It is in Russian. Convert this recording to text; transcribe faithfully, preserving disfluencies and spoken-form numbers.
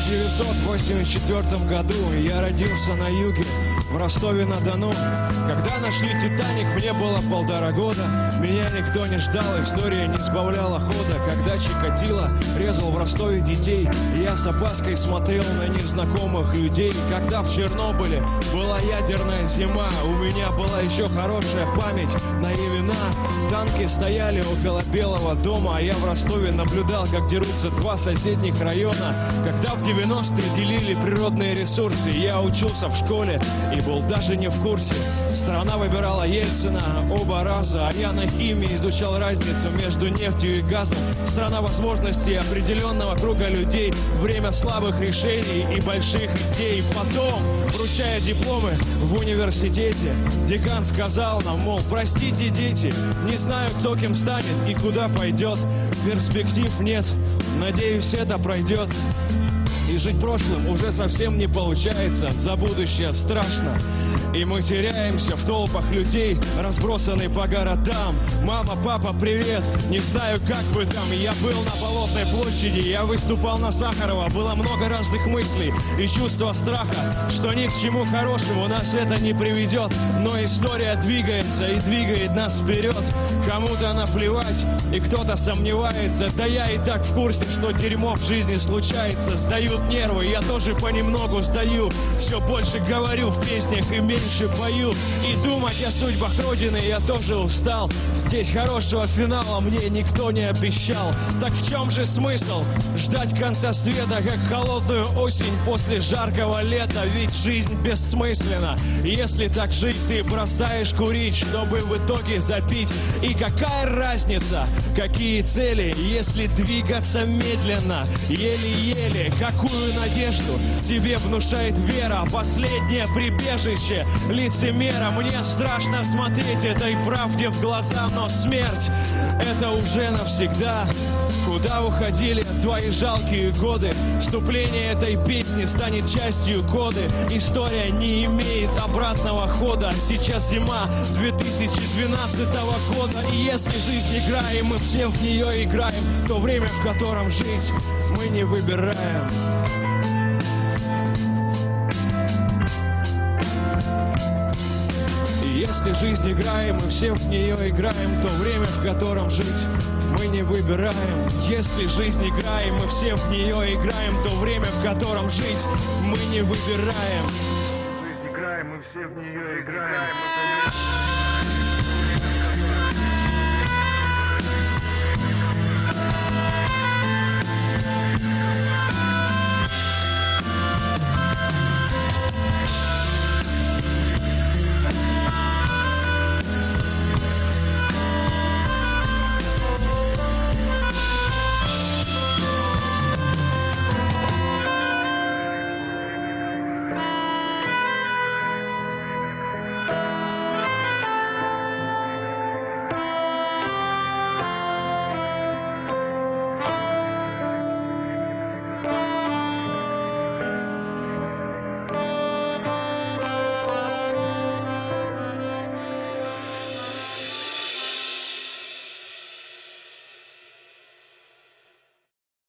девятьсот восемьдесят четвёртом году я родился на юге, в Ростове-на-Дону. Когда нашли «Титаник», мне было полтора года. Меня никто не ждал, история не сбавляла хода. Когда Чикатило резал в Ростове детей, я с опаской смотрел на незнакомых людей. Когда в Чернобыле была ядерная зима, у меня была еще хорошая память на Ивина. Танки стояли около Белого дома, а я в Ростове наблюдал, как дерутся два соседних района. Когда в девяностые делили природные ресурсы, я учился в школе и был даже не в курсе. Страна выбирала Ельцина оба раза, а я на химии изучал разницу между нефтью и газом. Страна возможностей определенного круга людей, время слабых решений и больших идей. Потом, вручая дипломы в университете, декан сказал нам, мол, простите, дети, не знаю, кто кем станет и куда пойдет. Перспектив нет, надеюсь, это пройдет. И жить прошлым уже совсем не получается, за будущее страшно. И мы теряемся в толпах людей, разбросанные по городам. Мама, папа, привет, не знаю, как вы там. Я был на Болотной площади, я выступал на Сахарова. Было много разных мыслей и чувства страха, что ни к чему хорошему нас это не приведет. Но история двигается и двигает нас вперед. Кому-то наплевать и кто-то сомневается. Да я и так в курсе, что дерьмо в жизни случается. Сдают нервы, я тоже понемногу сдаю. Все больше говорю в песнях и меньше пою. И думать о судьбах Родины я тоже устал. Здесь хорошего финала мне никто не обещал. Так в чем же смысл ждать конца света, как холодную осень после жаркого лета? Ведь жизнь бессмысленна. Если так жить, ты бросаешь курить, чтобы в итоге запить. И какая разница, какие цели, если двигаться медленно, еле-еле? Какую надежду тебе внушает вера, последнее прибежище лицемера? Мне страшно смотреть этой правде в глаза, но смерть — это уже навсегда. Куда уходили твои жалкие годы? Вступление этой песни станет частью коды. История не имеет обратного хода. Сейчас зима две тысячи двенадцатого года. И если жизнь игра, и мы все в нее играем, то время, в котором жить, мы не выбираем. Если жизнь играем, мы все в нее играем, то время, в котором жить, мы не выбираем. Если жизнь играем, мы все в нее играем, то время, в котором жить, мы не выбираем. Жизнь играем, мы все в нее играем.